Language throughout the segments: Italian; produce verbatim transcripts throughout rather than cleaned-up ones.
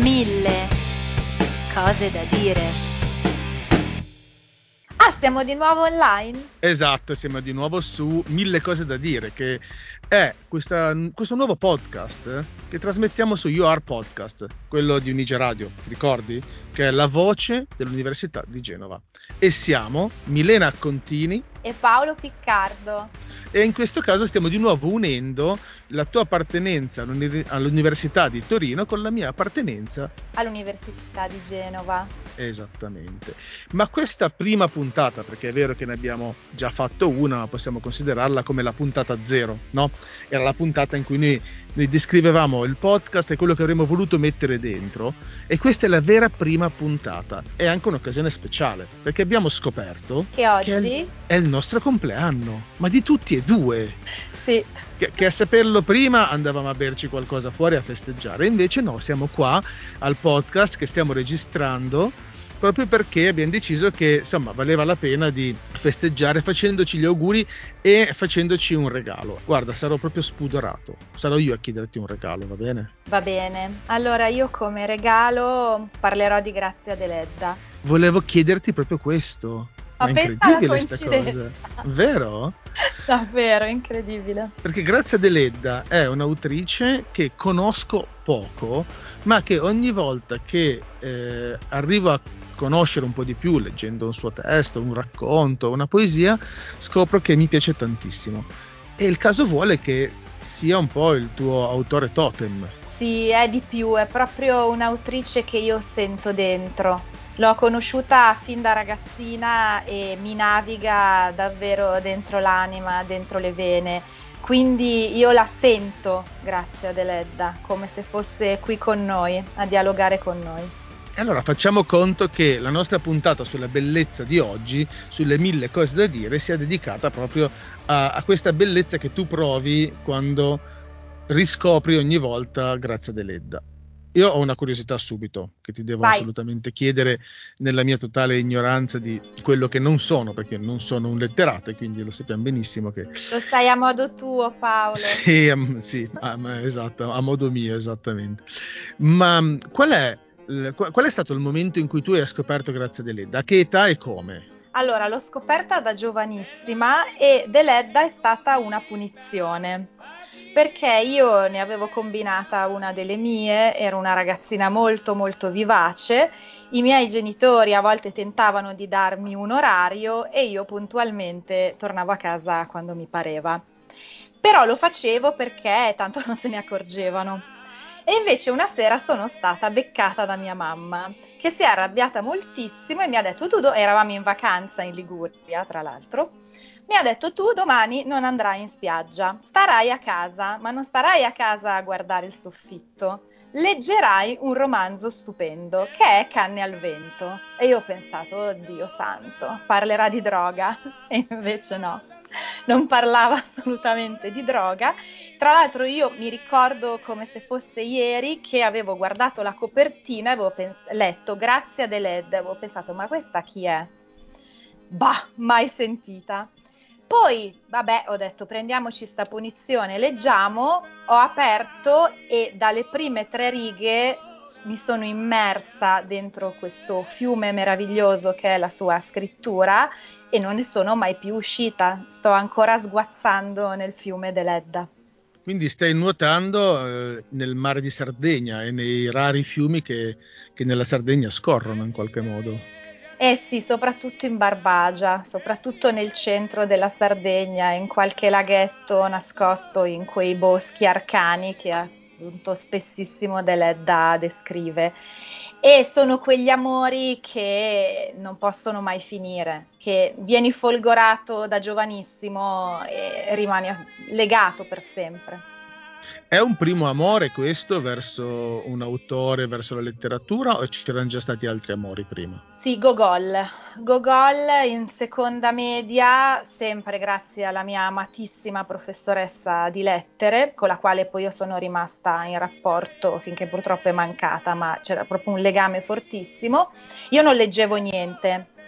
Mille cose da dire. Ah, siamo di nuovo online? Esatto, siamo di nuovo su Mille cose da dire, che è questa, questo nuovo podcast eh, che trasmettiamo su You Are Podcast, quello di Unigia Radio, ti ricordi? Che è la voce dell'Università di Genova. E siamo Milena Contini E Paolo Piccardo. E in questo caso stiamo di nuovo unendo la tua appartenenza all'uni- all'Università di Torino con la mia appartenenza All'Università di Genova. Esattamente. Ma questa prima puntata, perché è vero che ne abbiamo già fatto una, ma possiamo considerarla come la puntata zero, no? Era la puntata in cui noi, noi descrivevamo il podcast e quello che avremmo voluto mettere dentro, e questa è la vera prima puntata. È anche un'occasione speciale, perché abbiamo scoperto Che oggi che è il, è il nostro compleanno, ma di tutti e due. Sì. Che, che a saperlo prima andavamo a berci qualcosa fuori a festeggiare, invece no, siamo qua al podcast che stiamo registrando proprio perché abbiamo deciso che insomma valeva la pena di festeggiare facendoci gli auguri e facendoci un regalo. Guarda, sarò proprio spudorato, sarò io a chiederti un regalo, va bene? Va bene. Allora io come regalo parlerò di Grazia Deledda. Volevo chiederti proprio questo. Ma è pensa alla incredibile sta coincidenza. cosa, vero? Davvero, incredibile. Perché Grazia Deledda è un'autrice che conosco poco, ma che ogni volta che eh, arrivo a conoscere un po' di più, leggendo un suo testo, un racconto, una poesia, scopro che mi piace tantissimo. E il caso vuole che sia un po' il tuo autore totem. Sì, è di più, è proprio un'autrice che io sento dentro. L'ho conosciuta fin da ragazzina e mi naviga davvero dentro l'anima, dentro le vene. Quindi io la sento, Grazia Deledda, come se fosse qui con noi, a dialogare con noi. E allora facciamo conto che la nostra puntata sulla bellezza di oggi, sulle mille cose da dire, sia dedicata proprio a, a questa bellezza che tu provi quando riscopri ogni volta Grazia Deledda. Io ho una curiosità subito che ti devo Vai. assolutamente chiedere, nella mia totale ignoranza di quello che non sono, perché non sono un letterato e quindi lo sappiamo benissimo che... Lo sai a modo tuo, Paolo. Sì, um, sì um, esatto, a modo mio, esattamente. Ma um, qual è, l- qual è stato il momento in cui tu hai scoperto Grazia Deledda? A che età e come? Allora, l'ho scoperta da giovanissima e Deledda è stata una punizione, perché io ne avevo combinata una delle mie, ero una ragazzina molto molto vivace, i miei genitori a volte tentavano di darmi un orario e io puntualmente tornavo a casa quando mi pareva. Però lo facevo perché tanto non se ne accorgevano. E invece una sera sono stata beccata da mia mamma, che si è arrabbiata moltissimo e mi ha detto tu, do-" eravamo in vacanza in Liguria tra l'altro, mi ha detto tu domani non andrai in spiaggia, starai a casa, ma non starai a casa a guardare il soffitto, leggerai un romanzo stupendo che è Canne al vento. E io ho pensato, oddio santo, parlerà di droga, e invece no. Non parlava assolutamente di droga. Tra l'altro io mi ricordo come se fosse ieri che avevo guardato la copertina e avevo pens- letto Grazia Deledda, avevo pensato ma questa chi è? Bah, mai sentita. Poi, vabbè, ho detto prendiamoci sta punizione, leggiamo, ho aperto e dalle prime tre righe mi sono immersa dentro questo fiume meraviglioso che è la sua scrittura e non ne sono mai più uscita, sto ancora sguazzando nel fiume Deledda. Quindi stai nuotando eh, nel mare di Sardegna e nei rari fiumi che, che nella Sardegna scorrono in qualche modo. Eh sì, soprattutto in Barbagia, soprattutto nel centro della Sardegna, in qualche laghetto nascosto in quei boschi arcani che appunto spessissimo Deledda descrive. E sono quegli amori che non possono mai finire, che vieni folgorato da giovanissimo e rimani legato per sempre. È un primo amore questo verso un autore, verso la letteratura, o ci c'erano già stati altri amori prima? Sì, Gogol. Gogol in seconda media, sempre grazie alla mia amatissima professoressa di lettere, con la quale poi io sono rimasta in rapporto finché purtroppo è mancata, ma c'era proprio un legame fortissimo. Io non leggevo niente.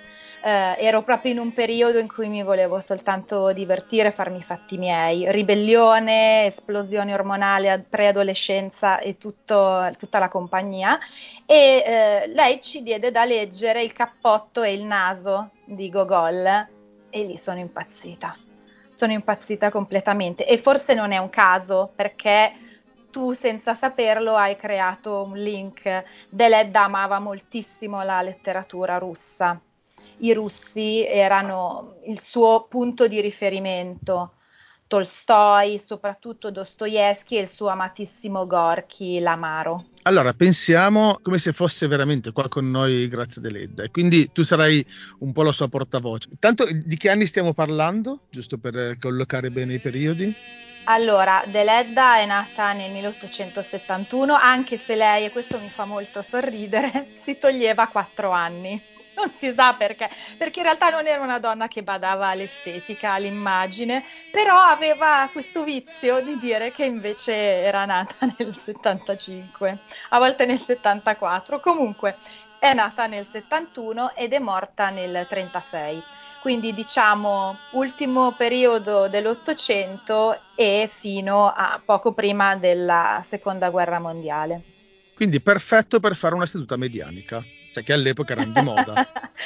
eh, ero proprio in un periodo in cui mi volevo soltanto divertire, farmi i fatti miei, ribellione, esplosione ormonale, preadolescenza e tutto, tutta la compagnia, e eh, lei ci diede da leggere Il cappotto e il naso di Gogol e lì sono impazzita, sono impazzita completamente, e forse non è un caso, perché tu senza saperlo hai creato un link. Deledda amava moltissimo la letteratura russa. I russi erano il suo punto di riferimento. Tolstoi, soprattutto Dostoevsky e il suo amatissimo Gorky, l'amaro. Allora, pensiamo come se fosse veramente qua con noi Grazia Deledda, e quindi tu sarai un po' la sua portavoce. Tanto di che anni stiamo parlando? Giusto per collocare bene i periodi. Allora, Deledda è nata nel milleottocentosettantuno, anche se lei, e questo mi fa molto sorridere, si toglieva quattro anni. Non si sa perché, perché in realtà non era una donna che badava all'estetica, all'immagine, però aveva questo vizio di dire che invece era nata nel settantacinque, a volte nel settantaquattro, comunque è nata nel settantuno ed è morta nel trentasei. Quindi diciamo ultimo periodo dell'Ottocento e fino a poco prima della Seconda Guerra Mondiale. Quindi perfetto per fare una seduta medianica, cioè che all'epoca erano di moda,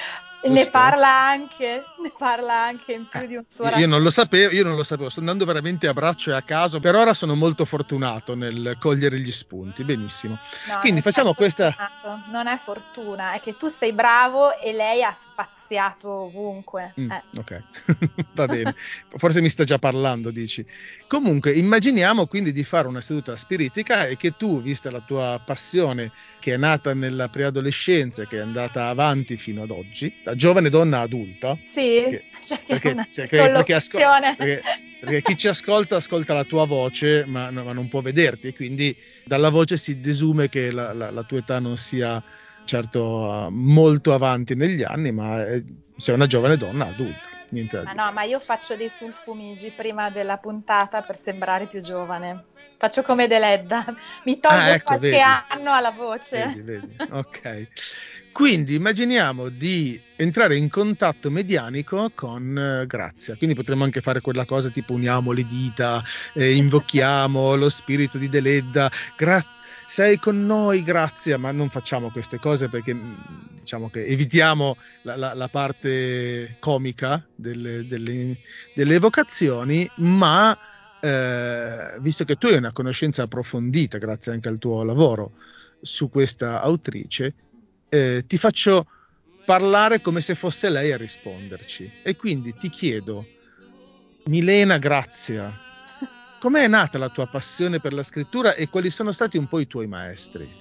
Ne giusto? parla anche, ne parla anche in più Eh, di un suo io io non racconto. lo sapevo, io non lo sapevo, sto andando veramente a braccio e a caso, per ora sono molto fortunato nel cogliere gli spunti, benissimo. No, Quindi non sei facciamo questa. fortunato, non è fortuna, è che tu sei bravo e lei ha spaziato ovunque. Mm, Eh. ok, va bene. Forse mi sta già parlando, dici. Comunque, immaginiamo quindi di fare una seduta spiritica e che tu, vista la tua passione che è nata nella preadolescenza e che è andata avanti fino ad oggi, da giovane donna adulta, Sì, che- cioè che è perché, una cioè che- perché asco- collocazione. perché- perché chi ci ascolta ascolta la tua voce, ma, no- ma non può vederti, e quindi dalla voce si desume che la, la- la tua età non sia certo uh, molto avanti negli anni, ma eh, sei una giovane donna adulta, niente da Ma dire. no, ma io faccio dei sulfumigi prima della puntata per sembrare più giovane. Faccio come Deledda, mi Ah, tolgo ecco, qualche vedi, anno alla voce. vedi, vedi, ok. Quindi immaginiamo di entrare in contatto medianico con eh, Grazia, quindi potremmo anche fare quella cosa tipo uniamo le dita, eh, invochiamo lo spirito di Deledda, Gra- sei con noi, Grazia, ma non facciamo queste cose perché mh, diciamo che evitiamo la, la- la parte comica delle, delle- delle evocazioni, ma eh, visto che tu hai una conoscenza approfondita, grazie anche al tuo lavoro, su questa autrice, eh, ti faccio parlare come se fosse lei a risponderci. E quindi ti chiedo, Milena Grazia, com'è nata la tua passione per la scrittura e quali sono stati un po' i tuoi maestri?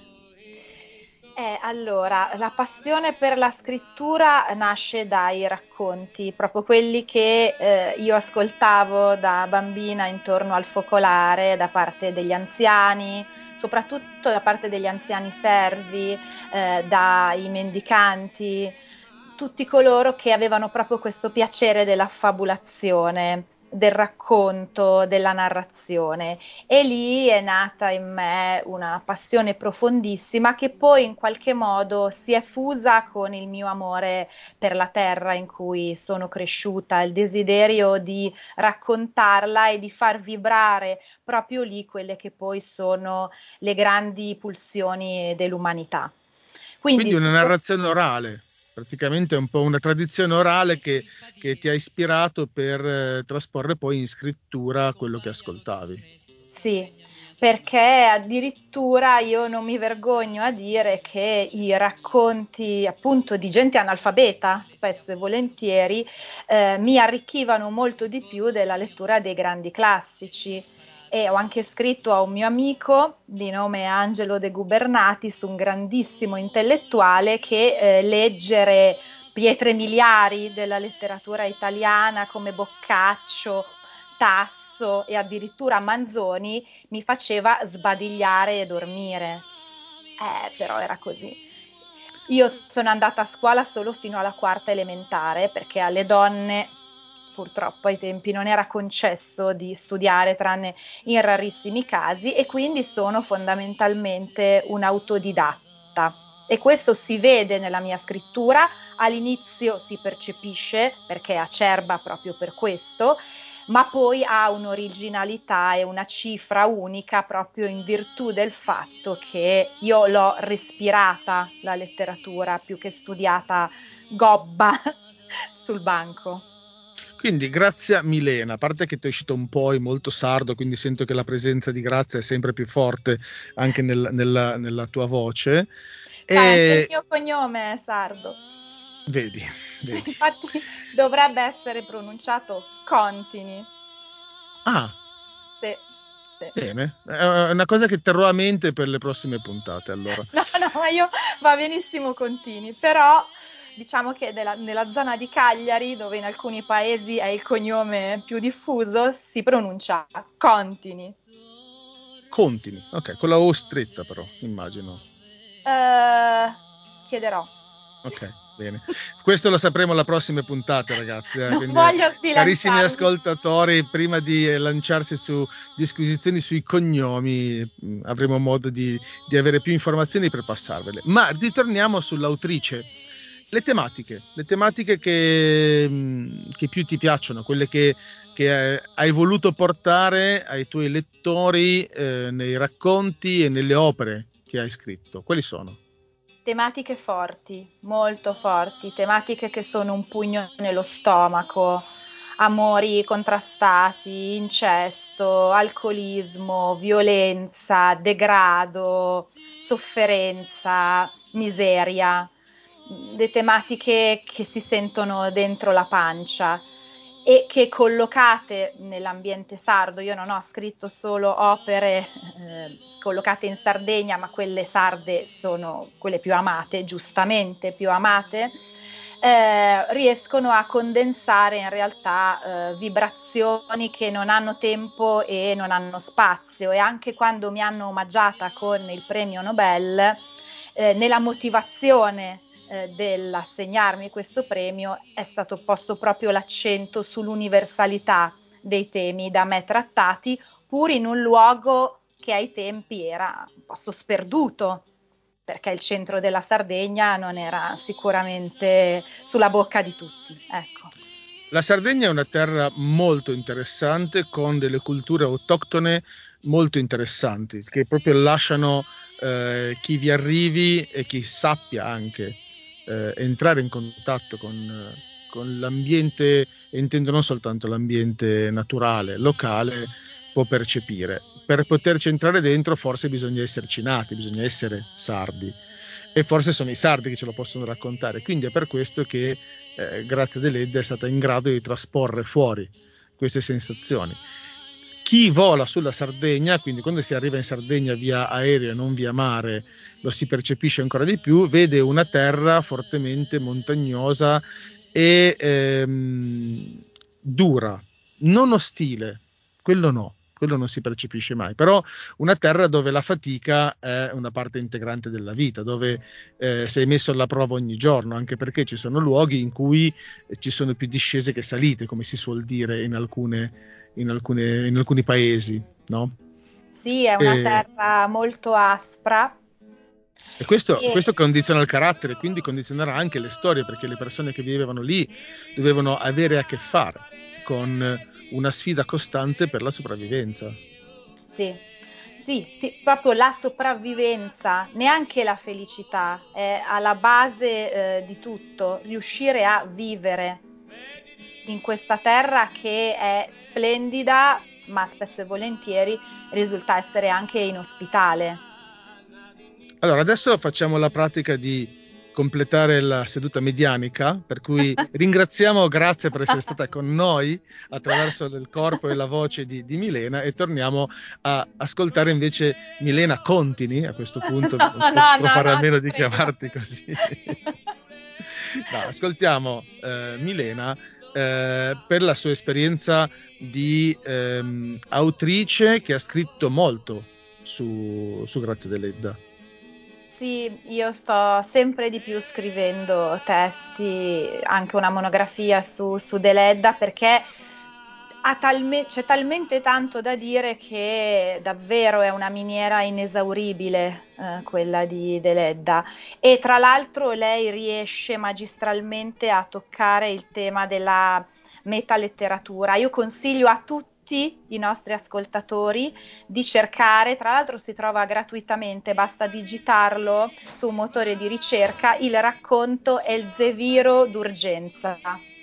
Eh, allora, la passione per la scrittura nasce dai racconti, proprio quelli che eh, io ascoltavo da bambina intorno al focolare da parte degli anziani, soprattutto da parte degli anziani servi, eh, dai mendicanti, tutti coloro che avevano proprio questo piacere della fabulazione, del racconto, della narrazione. E lì è nata in me una passione profondissima che poi in qualche modo si è fusa con il mio amore per la terra in cui sono cresciuta, il desiderio di raccontarla e di far vibrare proprio lì quelle che poi sono le grandi pulsioni dell'umanità. Quindi Quindi una sicur- narrazione orale, praticamente è un po' una tradizione orale che, che ti ha ispirato per eh, trasporre poi in scrittura quello che ascoltavi. Sì, perché addirittura io non mi vergogno a dire che i racconti appunto di gente analfabeta, spesso e volentieri, eh, mi arricchivano molto di più della lettura dei grandi classici. E ho anche scritto a un mio amico di nome Angelo De Gubernatis, un grandissimo intellettuale, che eh, leggere pietre miliari della letteratura italiana come Boccaccio, Tasso e addirittura Manzoni mi faceva sbadigliare e dormire. Eh, però era così. Io sono andata a scuola solo fino alla quarta elementare perché alle donne purtroppo ai tempi non era concesso di studiare tranne in rarissimi casi e quindi sono fondamentalmente un'autodidatta. E questo si vede nella mia scrittura, all'inizio si percepisce perché è acerba proprio per questo, ma poi ha un'originalità e una cifra unica proprio in virtù del fatto che io l'ho respirata la letteratura più che studiata gobba sul banco. Quindi Grazia Milena, a parte che ti è uscito un poi molto sardo, quindi sento che la presenza di Grazia è sempre più forte anche nel, nella, nella tua voce. Sai, anche il E mio cognome è sardo. vedi, vedi. Infatti dovrebbe essere pronunciato Contini. Ah, Sì, sì. bene. È una cosa che terrò a mente per le prossime puntate, allora. No, no, ma io va benissimo Contini, però diciamo che della, nella zona di Cagliari, dove in alcuni paesi è il cognome più diffuso, si pronuncia Contini. Contini, ok, con la O stretta però, immagino. Uh, chiederò. Ok, bene. Questo lo sapremo alla prossima puntata, ragazzi. Eh? Non Quindi, voglio carissimi sbilanciarmi. ascoltatori, prima di eh, lanciarsi su disquisizioni sui cognomi, mh, avremo modo di, di avere più informazioni per passarvele. Ma ritorniamo sull'autrice. Le tematiche, le tematiche che, mh, che più ti piacciono, quelle che, che eh, hai voluto portare ai tuoi lettori eh, nei racconti e nelle opere che hai scritto. Quali sono? Tematiche forti, molto forti, tematiche che sono un pugno nello stomaco, amori contrastati, incesto, alcolismo, violenza, degrado, sofferenza, miseria, le tematiche che si sentono dentro la pancia e che collocate nell'ambiente sardo, io non ho scritto solo opere eh, collocate in Sardegna, ma quelle sarde sono quelle più amate, giustamente più amate, eh, riescono a condensare in realtà eh, vibrazioni che non hanno tempo e non hanno spazio, e anche quando mi hanno omaggiata con il premio Nobel, eh, nella motivazione eh, dell'assegnarmi questo premio è stato posto proprio l'accento sull'universalità dei temi da me trattati, pur in un luogo che ai tempi era un posto sperduto, perché il centro della Sardegna non era sicuramente sulla bocca di tutti. Ecco. La Sardegna è una terra molto interessante, con delle culture autoctone molto interessanti, che proprio lasciano eh, chi vi arrivi e chi sappia anche eh, entrare in contatto con, con l'ambiente, e intendo non soltanto l'ambiente naturale, locale, può percepire. Per poterci entrare dentro forse bisogna esserci nati, bisogna essere sardi, e forse sono i sardi che ce lo possono raccontare, quindi è per questo che eh, Grazia Deledda è stata in grado di trasporre fuori queste sensazioni. Chi vola sulla Sardegna, quindi quando si arriva in Sardegna via aereo e non via mare, lo si percepisce ancora di più, vede una terra fortemente montagnosa e ehm, dura, non ostile, quello no, quello non si percepisce mai, però una terra dove la fatica è una parte integrante della vita, dove eh, sei messo alla prova ogni giorno, anche perché ci sono luoghi in cui ci sono più discese che salite, come si suol dire in, alcune, in, alcune, in alcuni paesi, no? Sì, è una E, terra molto aspra. e questo, E questo condiziona il carattere, quindi condizionerà anche le storie, perché le persone che vivevano lì dovevano avere a che fare con una sfida costante per la sopravvivenza. sì, sì, sì, proprio la sopravvivenza, neanche la felicità, è alla base eh, di tutto, riuscire a vivere in questa terra che è splendida, ma spesso e volentieri risulta essere anche inospitale. Allora, adesso facciamo la pratica di completare la seduta medianica, per cui ringraziamo Grazia per essere stata con noi attraverso il corpo e la voce di, di Milena, e torniamo a ascoltare invece Milena Contini. A questo punto non No, no, potrò no, fare a no, meno ti di prego. chiamarti così. No, ascoltiamo eh, Milena eh, per la sua esperienza di ehm, autrice che ha scritto molto su, su Grazia Deledda. Sì, io sto sempre di più scrivendo testi, anche una monografia su, su Deledda, perché ha talme- c'è talmente tanto da dire che davvero è una miniera inesauribile, eh, quella di Deledda, e tra l'altro lei riesce magistralmente a toccare il tema della metaletteratura. Io consiglio a tutti i nostri ascoltatori di cercare, tra l'altro si trova gratuitamente, basta digitarlo su un motore di ricerca, il racconto Elzeviro d'Urgenza,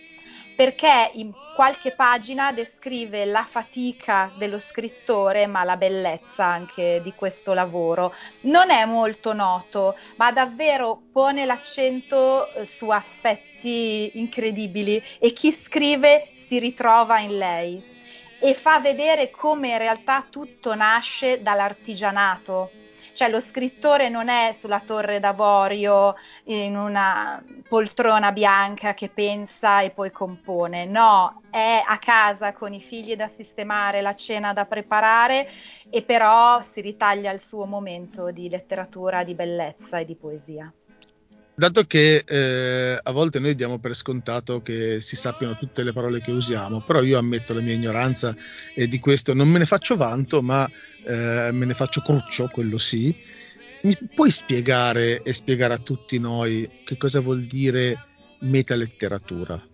perché in qualche pagina descrive la fatica dello scrittore, ma la bellezza anche di questo lavoro. Non è molto noto, ma davvero pone l'accento su aspetti incredibili e chi scrive si ritrova in lei e fa vedere come in realtà tutto nasce dall'artigianato. Cioè lo scrittore non è sulla torre d'avorio in una poltrona bianca che pensa e poi compone, no, è a casa con i figli da sistemare, la cena da preparare e però si ritaglia il suo momento di letteratura, di bellezza e di poesia. Dato che eh, a volte noi diamo per scontato che si sappiano tutte le parole che usiamo, però io ammetto la mia ignoranza e di questo non me ne faccio vanto, ma eh, me ne faccio cruccio, quello sì. Mi puoi spiegare e spiegare a tutti noi che cosa vuol dire metaletteratura?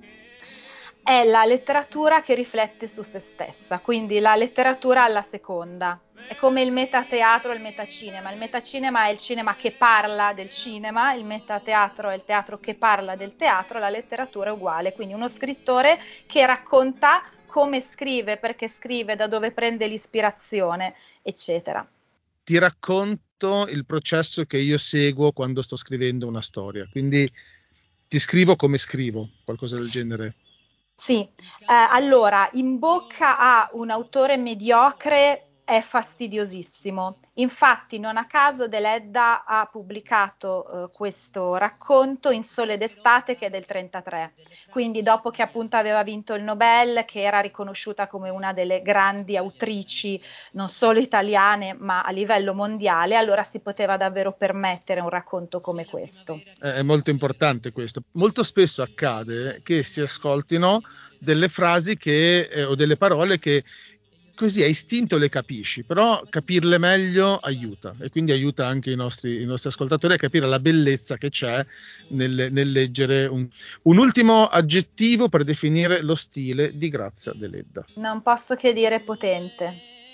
È la letteratura che riflette su se stessa, quindi la letteratura alla seconda. È come il metateatro e il metacinema. Il metacinema è il cinema che parla del cinema, il metateatro è il teatro che parla del teatro, la letteratura è uguale. Quindi uno scrittore che racconta come scrive, perché scrive, da dove prende l'ispirazione, eccetera. Ti racconto il processo che io seguo quando sto scrivendo una storia, quindi ti scrivo come scrivo, qualcosa del genere. Sì, eh, allora, in bocca a un autore mediocre è fastidiosissimo. Infatti, non a caso Deledda ha pubblicato eh, questo racconto in Sole d'estate, che è del trentatré. Quindi dopo che appunto aveva vinto il Nobel, che era riconosciuta come una delle grandi autrici, non solo italiane, ma a livello mondiale, allora si poteva davvero permettere un racconto come questo. È molto importante questo. Molto spesso accade che si ascoltino delle frasi che, eh, o delle parole che così a istinto le capisci, però capirle meglio aiuta e quindi aiuta anche i nostri, i nostri ascoltatori a capire la bellezza che c'è nel, nel leggere un, un ultimo aggettivo per definire lo stile di Grazia Deledda. Non posso che dire potente.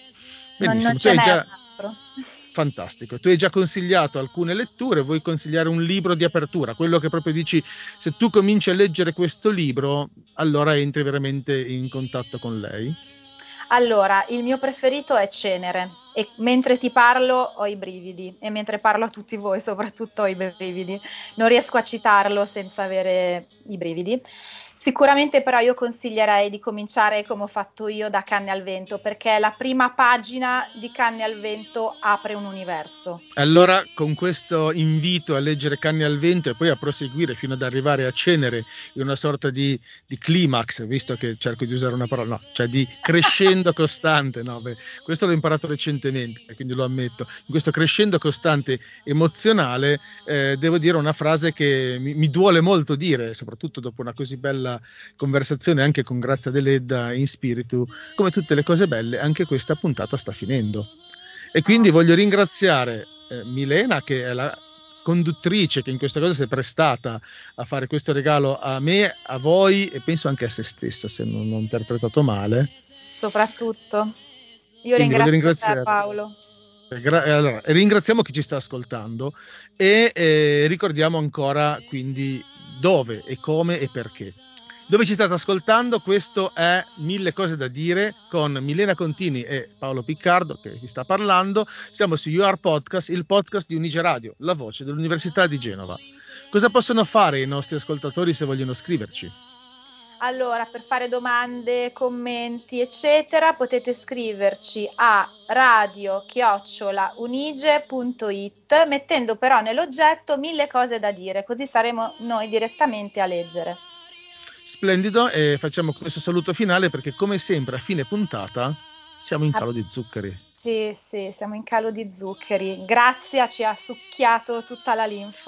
Non, non Benissimo, tu ce hai n'è un già altro. fantastico. Tu hai già consigliato alcune letture, vuoi consigliare un libro di apertura, quello che proprio dici, se tu cominci a leggere questo libro, allora entri veramente in contatto con lei? Allora, il mio preferito è Cenere e mentre ti parlo ho i brividi e mentre parlo a tutti voi soprattutto ho i brividi. Non riesco a citarlo senza avere i brividi. Sicuramente però io consiglierei di cominciare come ho fatto io da Canne al Vento, perché la prima pagina di Canne al Vento apre un universo. Allora, con questo invito a leggere Canne al Vento e poi a proseguire fino ad arrivare a Cenere in una sorta di, di climax, visto che cerco di usare una parola, no, cioè di crescendo costante, no, beh, questo l'ho imparato recentemente, quindi lo ammetto, in questo crescendo costante emozionale, eh, devo dire una frase che mi, mi duole molto dire, soprattutto dopo una così bella conversazione anche con Grazia Deledda in spiritu, come tutte le cose belle, anche questa puntata sta finendo. E quindi voglio ringraziare eh, Milena, che è la conduttrice che in questa cosa si è prestata a fare questo regalo a me, a voi e penso anche a se stessa, se non ho interpretato male. Soprattutto. Io Quindi voglio ringrazio te, ringraziare. Paolo. Gra- allora, ringraziamo chi ci sta ascoltando e eh, ricordiamo ancora quindi dove e come e perché. Dove ci state ascoltando, questo è Mille cose da dire con Milena Contini e Paolo Piccardo che vi sta parlando. Siamo su You Are Podcast, il podcast di Unige Radio, la voce dell'Università di Genova. Cosa possono fare i nostri ascoltatori se vogliono scriverci? Allora, per fare domande, commenti, eccetera, potete scriverci a radio chiocciola unige punto it, mettendo però nell'oggetto mille cose da dire, così saremo noi direttamente a leggere. Splendido, e facciamo questo saluto finale perché come sempre a fine puntata siamo in calo di zuccheri. Sì, sì, siamo in calo di zuccheri. Grazia ci ha succhiato tutta la linfa.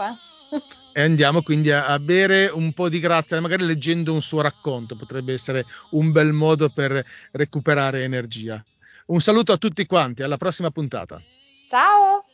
E andiamo quindi a, a bere un po' di Grazia, magari leggendo un suo racconto, potrebbe essere un bel modo per recuperare energia. Un saluto a tutti quanti, alla prossima puntata. Ciao!